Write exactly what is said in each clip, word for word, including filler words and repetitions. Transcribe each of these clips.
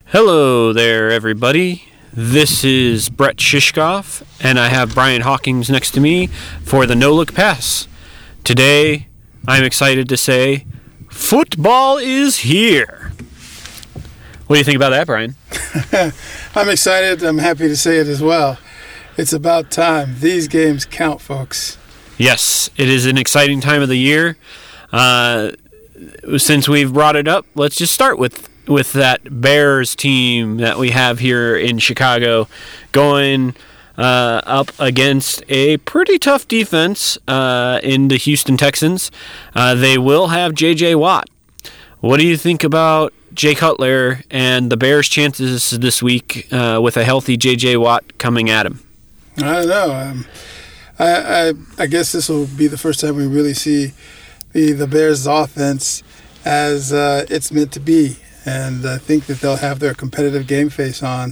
Hello there, everybody. This is Brett Shishkoff, and I have Brian Hawkins next to me for the No Look Pass. Today, I'm excited to say, football is here. What do you think about that, Brian? I'm excited. I'm happy to say it as well. It's about time. These games count, folks. Yes, it is an exciting time of the year. Uh, since we've brought it up, let's just start with with that Bears team that we have here in Chicago going uh, up against a pretty tough defense uh, in the Houston Texans. Uh, they will have J J. Watt. What do you think about Jay Cutler and the Bears' chances this week uh, with a healthy J J. Watt coming at him? I don't know. Um, I, I I guess this will be the first time we really see the, the Bears' offense as uh, it's meant to be. And I think that they'll have their competitive game face on.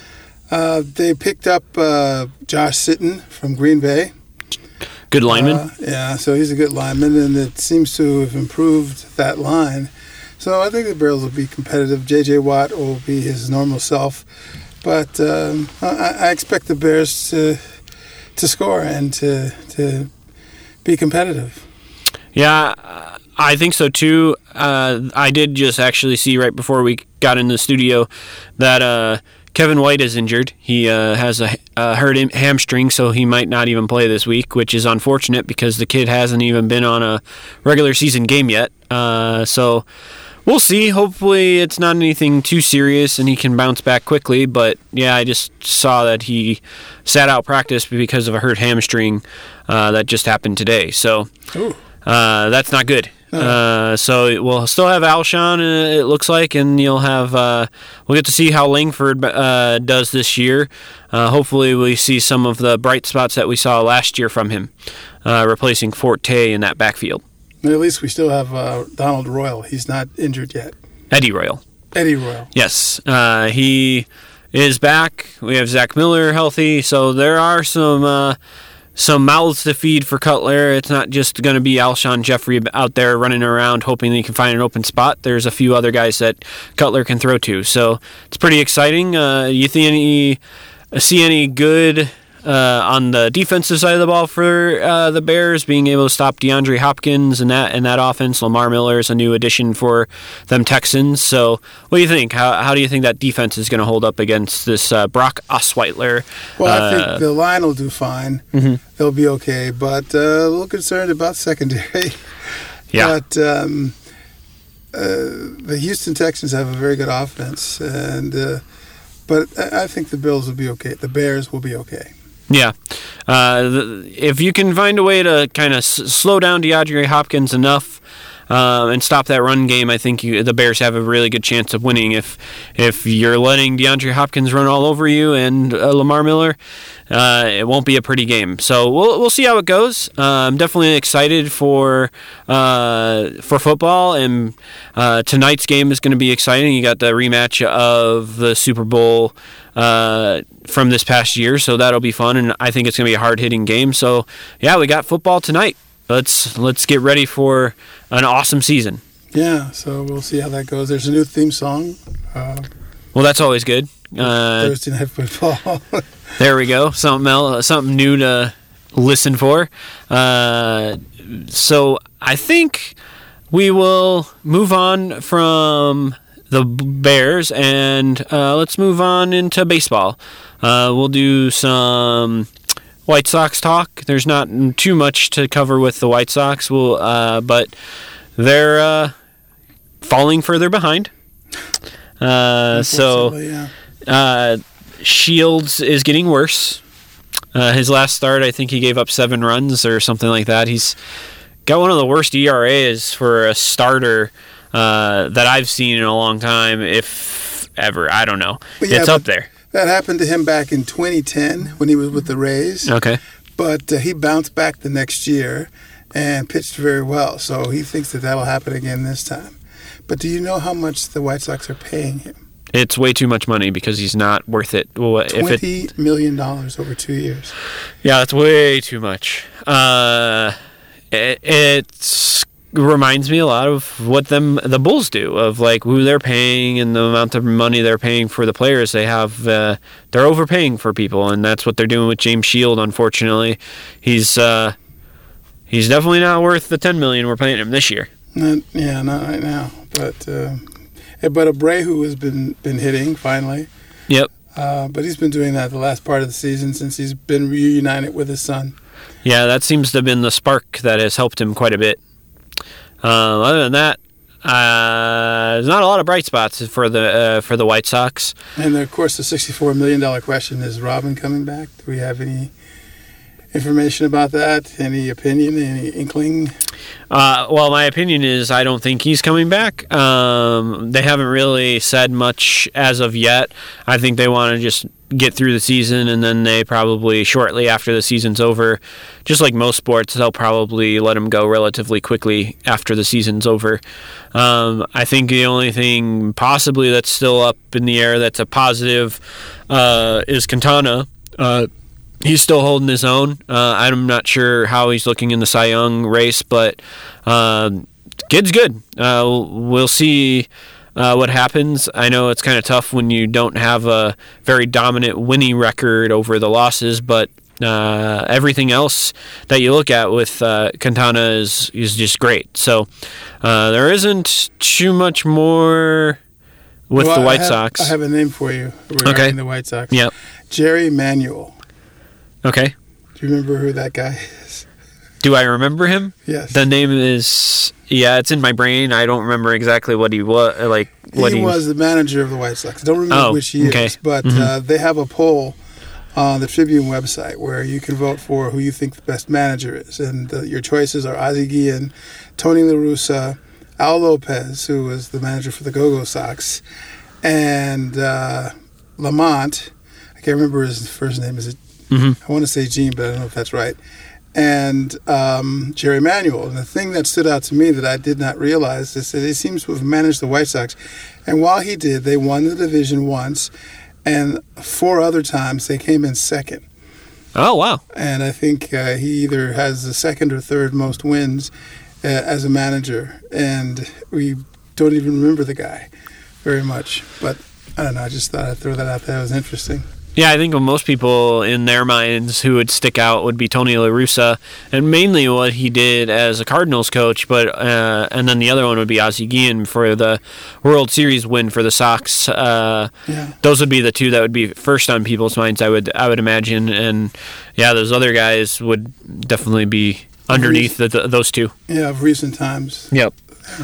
Uh, they picked up uh, Josh Sitton from Green Bay. Good lineman. Uh, yeah, so he's a good lineman, and it seems to have improved that line. So I think the Bears will be competitive. J J. Watt will be his normal self. But um, I, I expect the Bears to to score and to to be competitive. Yeah, I think so too. Uh, I did just actually see right before we got in the studio that uh, Kevin White is injured. He uh, has a, a hurt hamstring, so he might not even play this week, which is unfortunate because the kid hasn't even been on a regular season game yet. Uh, so we'll see. Hopefully it's not anything too serious and he can bounce back quickly. But, yeah, I just saw that he sat out practice because of a hurt hamstring uh, that just happened today. So uh, that's not good. Uh, so we'll still have Alshon, uh, it looks like, and you'll have uh, we'll get to see how Langford uh, does this year. Uh, hopefully we see some of the bright spots that we saw last year from him, uh, replacing Forte in that backfield. At least we still have uh, Donald Royal. He's not injured yet. Eddie Royal. Eddie Royal. Yes. Uh, he is back. We have Zach Miller healthy, so there are some uh, some mouths to feed for Cutler. It's not just going to be Alshon Jeffrey out there running around hoping that he can find an open spot. There's a few other guys that Cutler can throw to, so it's pretty exciting. Uh, you see any, see any good uh, on the defensive side of the ball for uh, the Bears, being able to stop DeAndre Hopkins and that and that offense? Lamar Miller is a new addition for them Texans. So what do you think? How how do you think that defense is going to hold up against this uh, Brock Osweiler? Well, I uh, think the line will do fine. Mm-hmm. They'll be okay, but uh, a little concerned about secondary. Yeah. But um, uh, the Houston Texans have a very good offense, and uh, but I think the Bills will be okay. The Bears will be okay. Yeah. Uh, the, if you can find a way to kind of s- slow down DeAndre Hopkins enough uh, and stop that run game, I think you, the Bears have a really good chance of winning. If if you're letting DeAndre Hopkins run all over you and uh, Lamar Miller, uh, it won't be a pretty game. So we'll we'll see how it goes. Uh, I'm definitely excited for uh, for football, and uh, tonight's game is going to be exciting. You got the rematch of the Super Bowl uh, from this past year, so that'll be fun, and I think it's going to be a hard-hitting game. So, yeah, we got football tonight. Let's let's get ready for an awesome season. Yeah, so we'll see how that goes. There's a new theme song. Uh, well, that's always good. Uh, Thursday Night Football. There we go. Something else, something new to listen for. Uh, so I think we will move on from the Bears, and uh, let's move on into baseball. Uh, we'll do some White Sox talk. There's not too much to cover with the White Sox, we'll, uh, but they're uh, falling further behind. Uh, so yeah. uh, Shields is getting worse. Uh, his last start, I think he gave up seven runs or something like that. He's got one of the worst E R As for a starter uh, that I've seen in a long time, if ever. I don't know. Yeah, it's up there. That happened to him back in twenty ten when he was with the Rays. Okay. But uh, he bounced back the next year and pitched very well. So he thinks that that'll happen again this time. But do you know how much the White Sox are paying him? It's way too much money because he's not worth it. Well, if Twenty it, million dollars over two years. Yeah, that's way too much. Uh, it, it's reminds me a lot of what them the Bulls do, of like who they're paying and the amount of money they're paying for the players they have. Uh, they're overpaying for people, and that's what they're doing with James Shield. Unfortunately, he's uh, he's definitely not worth the ten million dollars we're paying him this year. Not, yeah, not right now. But uh, but Abreu has been been hitting finally. Yep. Uh, but he's been doing that the last part of the season since he's been reunited with his son. Yeah, that seems to have been the spark that has helped him quite a bit. Uh, other than that, uh, there's not a lot of bright spots for the uh, for the White Sox. And of course, the sixty-four million dollars question is: Robin coming back? Do we have any information about that? Any opinion? Any inkling? Uh, well, my opinion is I don't think he's coming back. Um, they haven't really said much as of yet. I think they want to just get through the season, and then they probably, shortly after the season's over, just like most sports, they'll probably let him go relatively quickly after the season's over. Um, I think the only thing possibly that's still up in the air that's a positive uh, is Quintana. Uh, he's still holding his own. Uh, I'm not sure how he's looking in the Cy Young race, but uh, kid's good. Uh, we'll see uh, what happens. I know it's kind of tough when you don't have a very dominant winning record over the losses, but uh, everything else that you look at with uh, Quintana is, is just great. So uh, there isn't too much more with well, the White I have, Sox. I have a name for you regarding Okay. the White Sox. Yep. Jerry Manuel. Okay. Do you remember who that guy is? Do I remember him? Yes. The name is, yeah, it's in my brain. I don't remember exactly what he was, like what he, he was the manager of the White Sox. I don't remember Oh, which years, okay. but Mhm. uh, they have a poll on the Tribune website where you can vote for who you think the best manager is. And uh, your choices are Ozzie Guillen, Tony La Russa, Al Lopez, who was the manager for the Go-Go Sox, and uh, Lamont. I can't remember his first name. Is it? Mhm. I want to say Gene, but I don't know if that's right. And um, Jerry Manuel. And the thing that stood out to me that I did not realize is that he seems to have managed the White Sox. And while he did, they won the division once, and four other times they came in second. Oh, wow. And I think uh, he either has the second or third most wins uh, as a manager. And we don't even remember the guy very much. But I don't know. I just thought I'd throw that out there. It was interesting. Yeah, I think most people in their minds who would stick out would be Tony La Russa, and mainly what he did as a Cardinals coach, but uh, and then the other one would be Ozzie Guillen for the World Series win for the Sox. Uh, Yeah. Those would be the two that would be first on people's minds, I would I would imagine, and yeah, those other guys would definitely be underneath the, the, those two. Yeah, of recent times. Yep.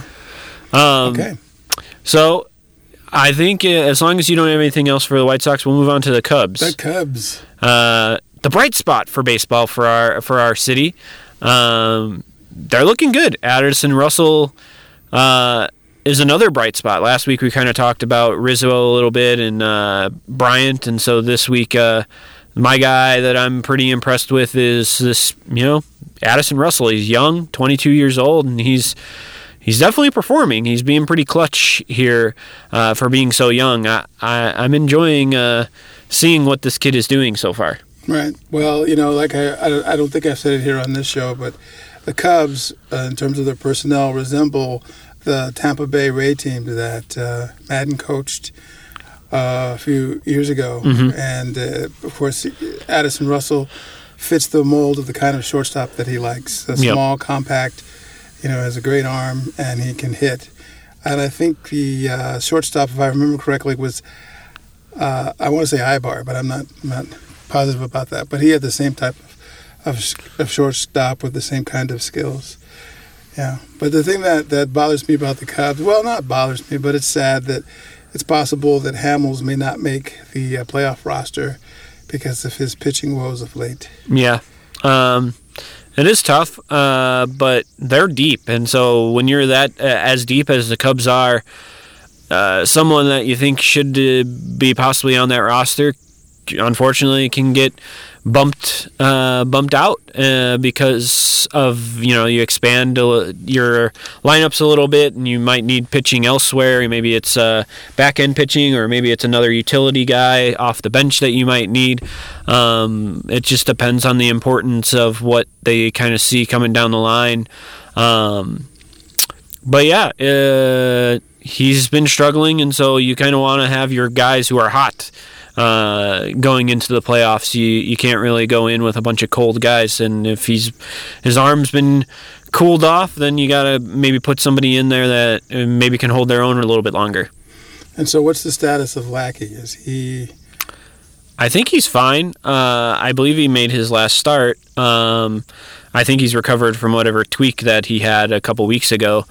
Um, Okay. So I think uh, as long as you don't have anything else for the White Sox, we'll move on to the Cubs. The Cubs. Uh, the bright spot for baseball for our for our city. Um, they're looking good. Addison Russell uh, is another bright spot. Last week we kind of talked about Rizzo a little bit and uh, Bryant, and so this week uh, my guy that I'm pretty impressed with is this, you know, Addison Russell. He's young, twenty-two years old, and he's He's definitely performing. He's being pretty clutch here uh, for being so young. I, I, I'm enjoying uh, seeing what this kid is doing so far. Right. Well, you know, like I, I, I don't think I've said it here on this show, but the Cubs, uh, in terms of their personnel, resemble the Tampa Bay Ray team that uh, Madden coached uh, a few years ago. Mm-hmm. And, uh, of course, Addison Russell fits the mold of the kind of shortstop that he likes. A Yep. small, compact, you know, has a great arm, and he can hit. And I think the uh, shortstop, if I remember correctly, was, uh, I want to say Ibar, but I'm not not positive about that. But he had the same type of, of, of shortstop with the same kind of skills. Yeah. But the thing that, that bothers me about the Cubs, well, not bothers me, but it's sad that it's possible that Hamels may not make the uh, playoff roster because of his pitching woes of late. Yeah. Um, it is tough, uh, but they're deep. And so when you're that uh, as deep as the Cubs are, uh, someone that you think should uh, be possibly on that roster, unfortunately, can get bumped uh, bumped out uh, because of, you know, you expand your lineups a little bit and you might need pitching elsewhere. Maybe it's uh, back end pitching, or maybe it's another utility guy off the bench that you might need. Um, it just depends on the importance of what they kind of see coming down the line. Um, but yeah, uh, he's been struggling, and so you kind of want to have your guys who are hot uh, going into the playoffs. You you can't really go in with a bunch of cold guys, and if he's his arm's been cooled off, then you got to maybe put somebody in there that maybe can hold their own a little bit longer. And so what's the status of Lackey? Is he... I think he's fine. Uh, I believe he made his last start. Um, I think he's recovered from whatever tweak that he had a couple weeks ago.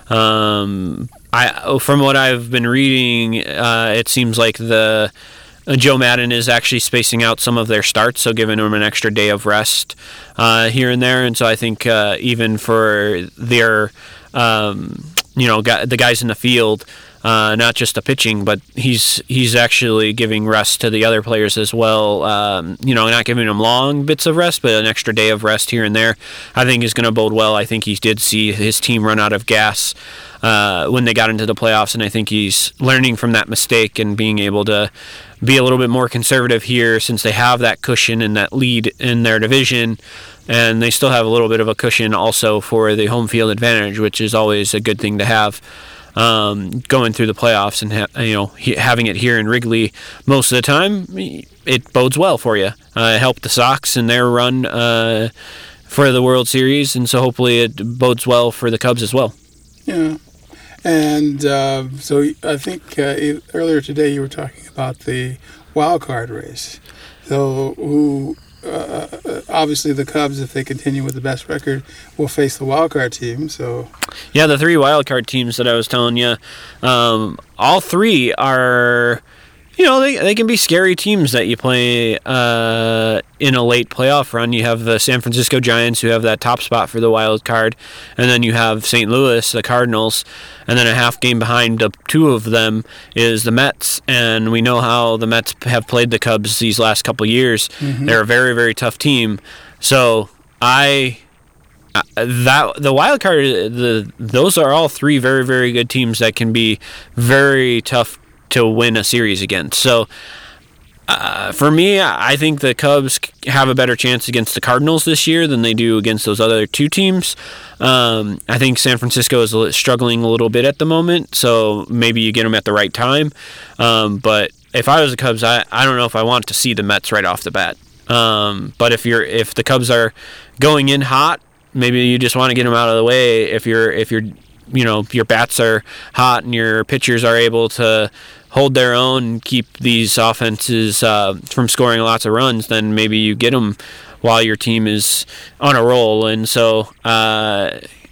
Um, I, from what I've been reading, uh, it seems like the uh, Joe Madden is actually spacing out some of their starts, so giving them an extra day of rest uh, here and there. And so I think uh, even for their, um, you know, the guys in the field, Uh, not just the pitching, but he's he's actually giving rest to the other players as well. Um, you know, not giving them long bits of rest, but an extra day of rest here and there, I think is going to bode well. I think he did see his team run out of gas uh, when they got into the playoffs, and I think he's learning from that mistake and being able to be a little bit more conservative here since they have that cushion and that lead in their division, and they still have a little bit of a cushion also for the home field advantage, which is always a good thing to have. Um, going through the playoffs and ha- you know he- having it here in Wrigley most of the time, it bodes well for you. Uh, it helped the Sox in their run uh, for the World Series, and so hopefully it bodes well for the Cubs as well. Yeah, and uh, so I think uh, earlier today you were talking about the wild card race. So who? Uh, obviously, the Cubs, if they continue with the best record, will face the wild card team. So, yeah, the three wild card teams that I was telling you, um, all three are, you know, they they can be scary teams that you play uh, in a late playoff run. You have the San Francisco Giants, who have that top spot for the wild card, and then you have Saint Louis, the Cardinals, and then a half game behind the two of them is the Mets. And we know how the Mets have played the Cubs these last couple years. Mm-hmm. They're a very, very tough team. So I that the wild card, the those are all three very, very good teams that can be very tough to win a series against. So uh, for me, I think the Cubs have a better chance against the Cardinals this year than they do against those other two teams. Um, I think San Francisco is struggling a little bit at the moment, so maybe you get them at the right time. Um, but if I was the Cubs, I, I don't know if I want to see the Mets right off the bat. Um, but if you're if the Cubs are going in hot, maybe you just want to get them out of the way. If you're if you're you know your bats are hot and your pitchers are able to hold their own and keep these offenses uh, from scoring lots of runs, then maybe you get them while your team is on a roll. And so uh,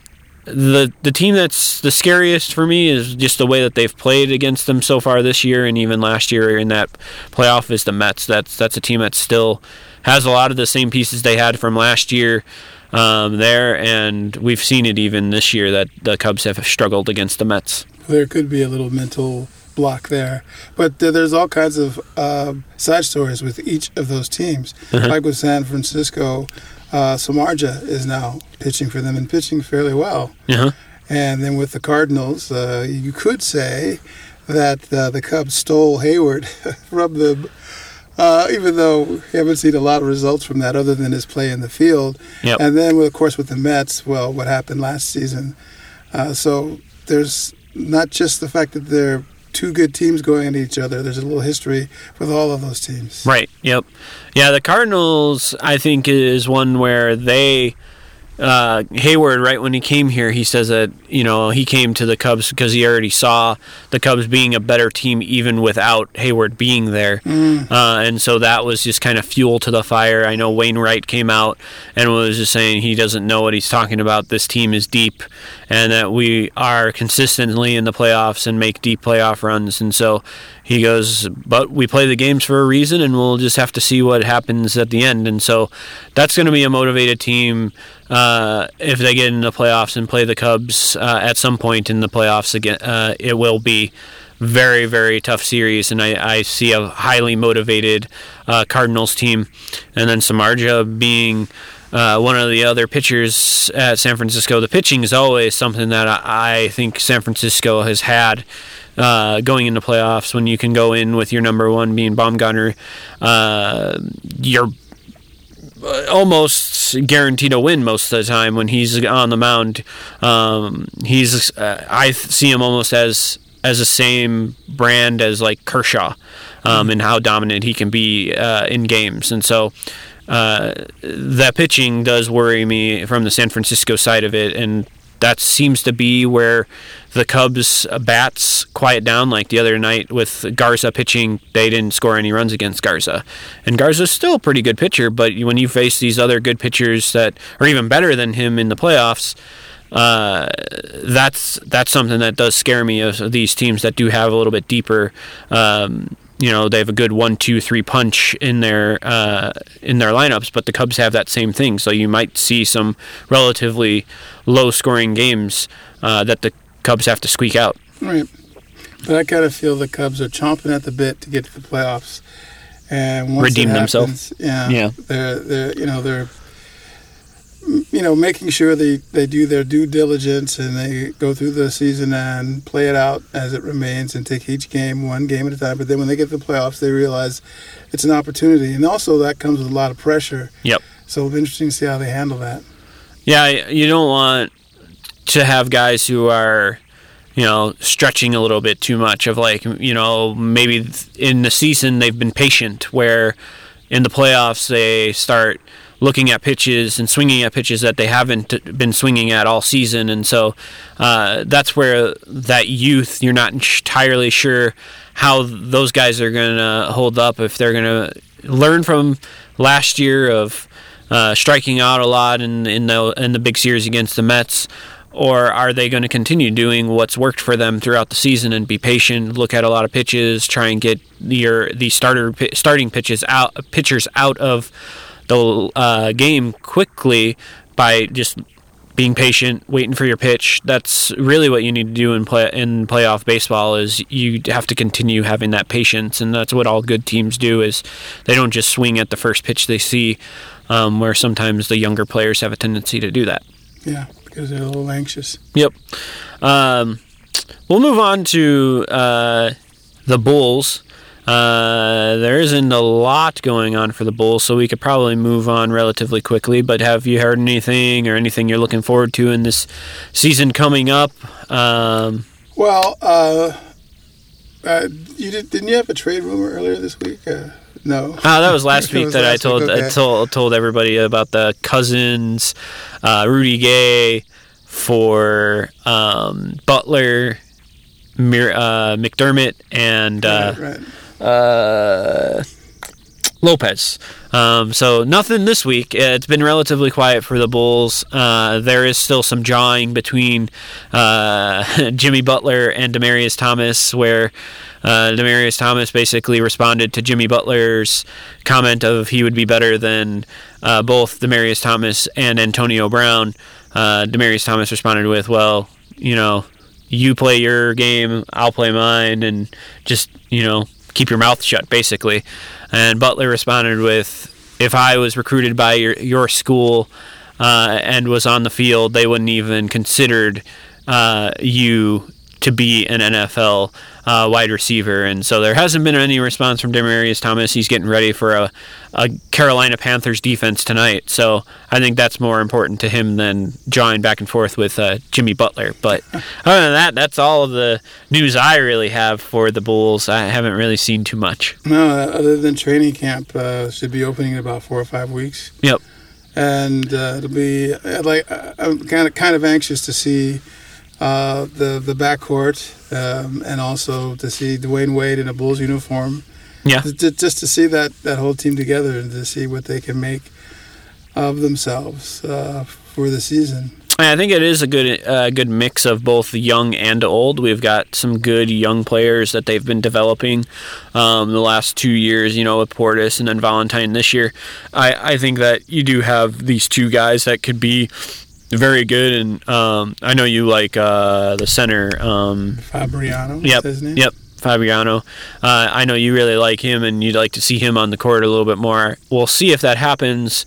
the the team that's the scariest for me is just the way that they've played against them so far this year, and even last year in that playoff, is the Mets. That's that's a team that still has a lot of the same pieces they had from last year um, there, and we've seen it even this year that the Cubs have struggled against the Mets. There could be a little mental block there, but there's all kinds of uh, side stories with each of those teams. Uh-huh. Like with San Francisco, uh, Samardzija is now pitching for them and pitching fairly well. Uh-huh. And then with the Cardinals, uh, you could say that uh, the Cubs stole Hayward from them, uh, even though we haven't seen a lot of results from that other than his play in the field. Yep. And then, of course, with the Mets, well, what happened last season. Uh, so there's not just the fact that they're two good teams going at each other. There's a little history with all of those teams. Right. Yep. Yeah, the Cardinals, I think, is one where they uh, Hayward, right when he came here, he says that, you know, he came to the Cubs because he already saw the Cubs being a better team even without Hayward being there. Mm. Uh, and so that was just kind of fuel to the fire. I know Wainwright came out and was just saying he doesn't know what he's talking about. This team is deep and that we are consistently in the playoffs and make deep playoff runs. And so he goes, but we play the games for a reason, and we'll just have to see what happens at the end. And so that's going to be a motivated team uh, if they get in the playoffs and play the Cubs uh, at some point in the playoffs again. Uh, it will be very, very tough series, and I, I see a highly motivated uh, Cardinals team. And then Samardzija being uh, one of the other pitchers at San Francisco. The pitching is always something that I, I think San Francisco has had Uh, going into playoffs, when you can go in with your number one being Bumgarner. Uh, you're almost guaranteed a win most of the time when he's on the mound. Um, he's uh, I see him almost as as the same brand as like Kershaw, um, and how dominant he can be uh, in games. And so uh, that pitching does worry me from the San Francisco side of it, and that seems to be where the Cubs bats quiet down. Like the other night with Garza pitching, they didn't score any runs against Garza. And Garza's still a pretty good pitcher, but when you face these other good pitchers that are even better than him in the playoffs, uh, that's that's something that does scare me of these teams that do have a little bit deeper. Um, you know, they have a good one, two, three punch in their uh, in their lineups, but the Cubs have that same thing. So you might see some relatively low-scoring games uh, that the Cubs have to squeak out. Right. But I kind of feel the Cubs are chomping at the bit to get to the playoffs, and once redeem it happens, themselves. Yeah, yeah. They're they're you know they're you know making sure they, they do their due diligence and they go through the season and play it out as it remains and take each game one game at a time. But then when they get to the playoffs, they realize it's an opportunity, and also that comes with a lot of pressure. Yep. So it'll be interesting to see how they handle that. Yeah, you don't want to have guys who are, you know, stretching a little bit too much of like, you know, maybe in the season they've been patient where in the playoffs they start looking at pitches and swinging at pitches that they haven't been swinging at all season. And so uh, that's where that youth, you're not entirely sure how those guys are going to hold up, if they're going to learn from last year of uh, striking out a lot in, in, the, in the big series against the Mets, or are they going to continue doing what's worked for them throughout the season and be patient, look at a lot of pitches, try and get your the starter starting pitches out pitchers out of the uh, game quickly by just being patient, waiting for your pitch. That's really what you need to do in play in playoff baseball. Is you have to continue having that patience, and that's what all good teams do. Is they don't just swing at the first pitch they see, um, where sometimes the younger players have a tendency to do that. Yeah, because they're a little anxious. Yep. Um, we'll move on to uh, the Bulls. Uh, there isn't a lot going on for the Bulls, so we could probably move on relatively quickly. But have you heard anything or anything you're looking forward to in this season coming up? Um, well, uh, uh, you did, didn't you have a trade rumor earlier this week? Uh, no. Oh, that was last week was that last I told week, okay. I told told everybody about the Cousins, uh, Rudy Gay for um, Butler, Mir- uh, McDermott, and. Uh, right, right. Uh, Lopez. Um, so nothing this week. It's been relatively quiet for the Bulls. Uh, there is still some jawing between uh, Jimmy Butler and Demaryius Thomas, where uh, Demaryius Thomas basically responded to Jimmy Butler's comment of he would be better than uh, both Demaryius Thomas and Antonio Brown. Uh, Demaryius Thomas responded with, well, you know, you play your game, I'll play mine, and just, you know, keep your mouth shut, basically. And Butler responded with, if I was recruited by your, your school uh, and was on the field, they wouldn't even considered uh, you to be an N F L uh, wide receiver. And so there hasn't been any response from Demaryius Thomas. He's getting ready for a, a Carolina Panthers defense tonight. So I think that's more important to him than jawing back and forth with uh, Jimmy Butler. But other than that, that's all of the news I really have for the Bulls. I haven't really seen too much. No, other than training camp uh, should be opening in about four or five weeks. Yep. And uh, it'll be like I'm kind of kind of anxious to see uh, the the backcourt um, and also to see Dwayne Wade in a Bulls uniform. Yeah. Just, just to see that, that whole team together and to see what they can make of themselves uh, for the season. I think it is a good uh, good mix of both young and old. We've got some good young players that they've been developing um, the last two years, you know, with Portis and then Valentine this year. I, I think that you do have these two guys that could be very good, and um, I know you like uh, the center. Um, Fabriano, yep, his name? Yep, Fabriano. Uh, I know you really like him, and you'd like to see him on the court a little bit more. We'll see if that happens.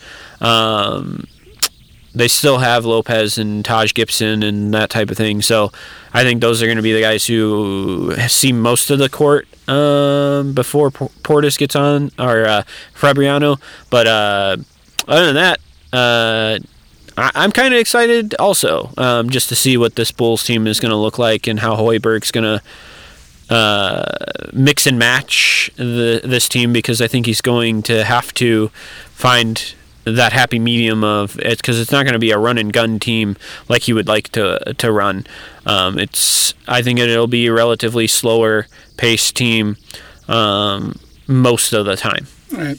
Um, they still have Lopez and Taj Gibson and that type of thing, so I think those are going to be the guys who see most of the court um, before Portis gets on, or uh, Fabriano, but uh, other than that, uh, I, I'm kind of excited also, um, just to see what this Bulls team is going to look like and how Hoiberg's going to uh, mix and match the, this team, because I think he's going to have to find that happy medium of it, because it's not going to be a run and gun team like he would like to to run. Um, it's I think it'll be a relatively slower paced team um, most of the time. All right.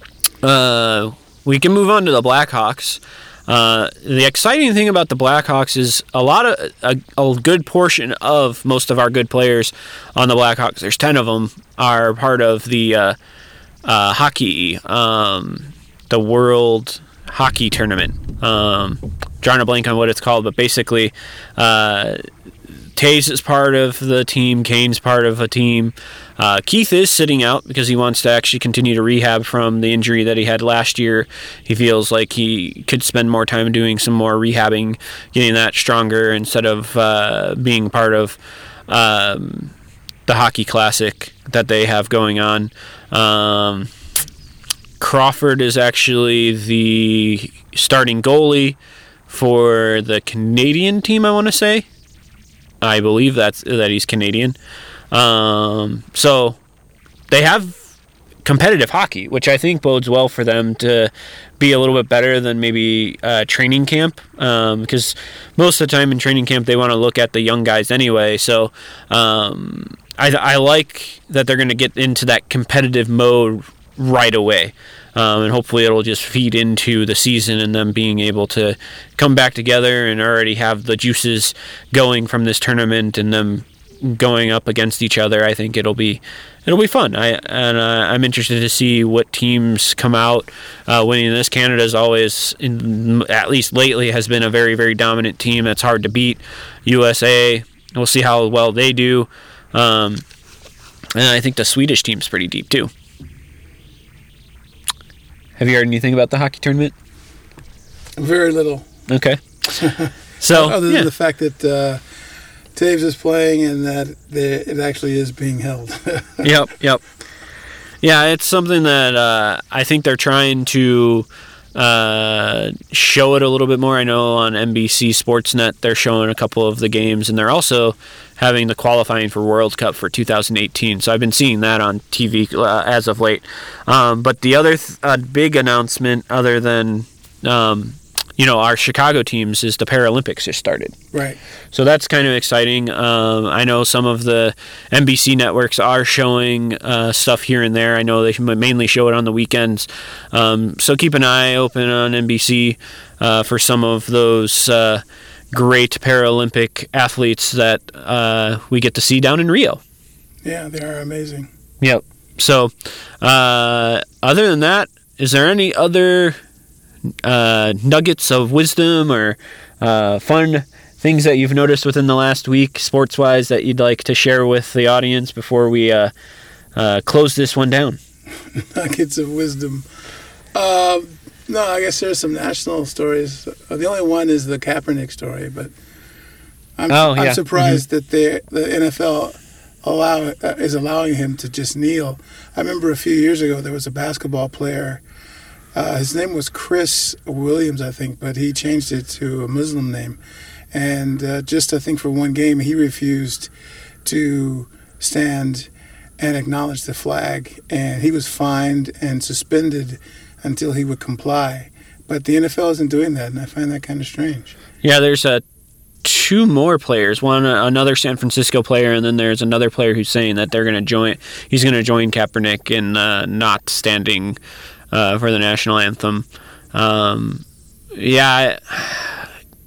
Uh, we can move on to the Blackhawks. Uh, the exciting thing about the Blackhawks is a lot of a, a good portion of most of our good players on the Blackhawks. There's ten of them are part of the uh, uh, hockey. Um, the World Hockey Tournament. Um, drawing a blank on what it's called, but basically, uh, Taves is part of the team. Kane's part of a team. Uh, Keith is sitting out because he wants to actually continue to rehab from the injury that he had last year. He feels like he could spend more time doing some more rehabbing, getting that stronger instead of uh, being part of um, the Hockey Classic that they have going on. Um, Crawford is actually the starting goalie for the Canadian team, I want to say. I believe that's that he's Canadian. Um, so they have competitive hockey, which I think bodes well for them to be a little bit better than maybe uh, training camp, um, because most of the time in training camp they want to look at the young guys anyway. So um, I, I like that they're going to get into that competitive mode right away. Um, and hopefully it'll just feed into the season and them being able to come back together and already have the juices going from this tournament and them going up against each other. I think it'll be it'll be fun. I and uh, I'm interested to see what teams come out uh, winning this. Canada's always, in, at least lately, has been a very very dominant team that's hard to beat. U S A, we'll see how well they do. Um, and I think the Swedish team's pretty deep too. Have you heard anything about the hockey tournament? Very little. Okay. So other than yeah. the fact that uh, Taves is playing and that they, it actually is being held. Yep, yep. Yeah, it's something that uh, I think they're trying to uh, show it a little bit more. I know on N B C Sportsnet they're showing a couple of the games, and they're also having the qualifying for World Cup for two thousand eighteen. So I've been seeing that on T V uh, as of late. Um, but the other th- uh, big announcement, other than um, you know our Chicago teams, is the Paralympics just started. Right. So that's kind of exciting. Um, I know some of the N B C networks are showing uh, stuff here and there. I know they mainly show it on the weekends. Um, so keep an eye open on N B C uh, for some of those Uh, great Paralympic athletes that uh, we get to see down in Rio. Yeah, they are amazing. Yep. So, uh, other than that, is there any other uh, nuggets of wisdom or uh, fun things that you've noticed within the last week, sports-wise, that you'd like to share with the audience before we uh, uh, close this one down? Nuggets of wisdom. Uh, No, I guess there's some national stories. The only one is the Kaepernick story, but I'm, oh, yeah. I'm surprised mm-hmm. that the the N F L allow uh, is allowing him to just kneel. I remember a few years ago there was a basketball player. Uh, his name was Chris Williams, I think, but he changed it to a Muslim name. And uh, just I think for one game he refused to stand and acknowledge the flag, and he was fined and suspended until he would comply. But the N F L isn't doing that, and I find that kind of strange. Yeah, there's uh, two more players. One, uh, another San Francisco player, and then there's another player who's saying that they're going to join. He's going to join Kaepernick in uh, not standing uh, for the national anthem. Um, yeah, I,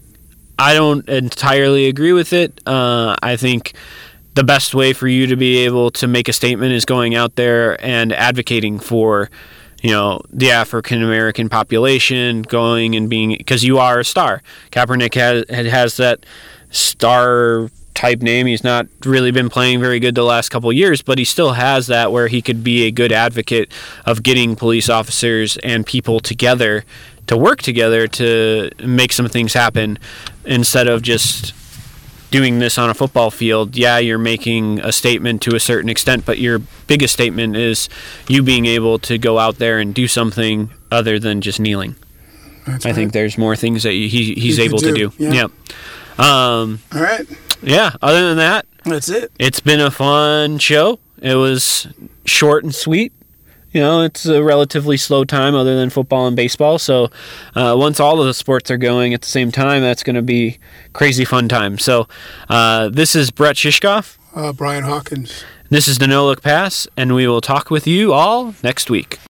I don't entirely agree with it. Uh, I think the best way for you to be able to make a statement is going out there and advocating for, you know, the African American population, going and being, because you are a star. Kaepernick has has that star type name. He's not really been playing very good the last couple of years, but he still has that where he could be a good advocate of getting police officers and people together to work together to make some things happen instead of just doing this on a football field. Yeah, you're making a statement to a certain extent, but your biggest statement is you being able to go out there and do something other than just kneeling. That's I right. think there's more things that he he's He able can to do. do, yeah. Yeah. Um, All right. yeah. Other than that, That's it. it's been a fun show. It was short and sweet. You know, it's a relatively slow time other than football and baseball. So uh, once all of the sports are going at the same time, that's going to be crazy fun time. So uh, this is Brett Shishkoff. Uh, Brian Hawkins. This is the No Look Pass, and we will talk with you all next week.